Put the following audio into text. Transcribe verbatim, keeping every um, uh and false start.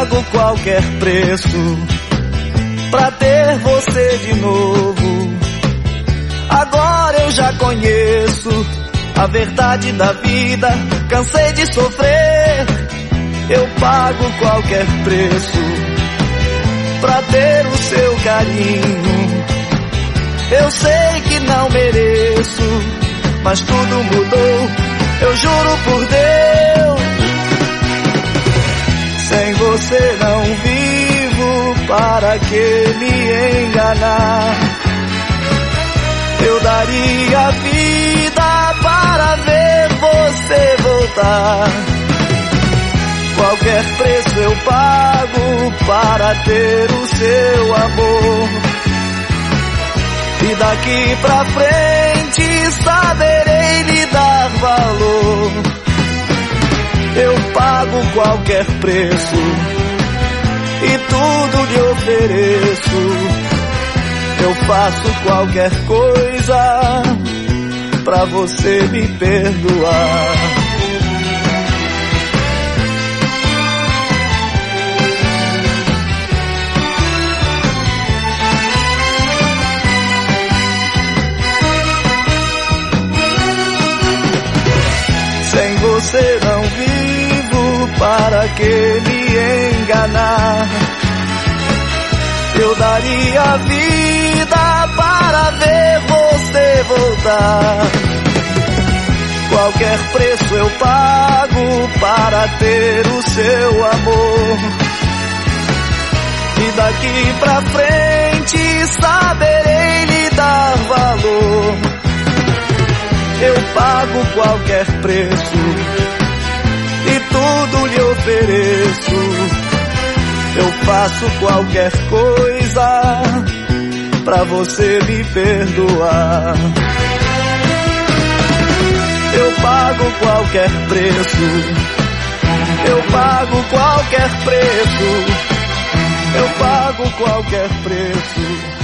pago qualquer preço pra ter você de novo. Agora eu já conheço a verdade da vida, cansei de sofrer. Eu pago qualquer preço pra ter o seu carinho. Eu sei que não mereço, mas tudo mudou, eu juro por Deus. Sem você não vivo, para que me enganar? Eu daria a vida para ver você voltar. Qualquer preço eu pago para ter o seu amor. E daqui pra frente saberei lhe dar valor. Eu pago qualquer preço e tudo lhe ofereço. Eu faço qualquer coisa pra você me perdoar. Sem você não vivo, para que me enganar? Eu daria a vida para ver você voltar. Qualquer preço eu pago para ter o seu amor. E daqui pra frente saberei lhe dar valor. Eu pago qualquer preço e tudo lhe ofereço. Eu faço qualquer coisa pra você me perdoar. Eu pago qualquer preço, eu pago qualquer preço, eu pago qualquer preço.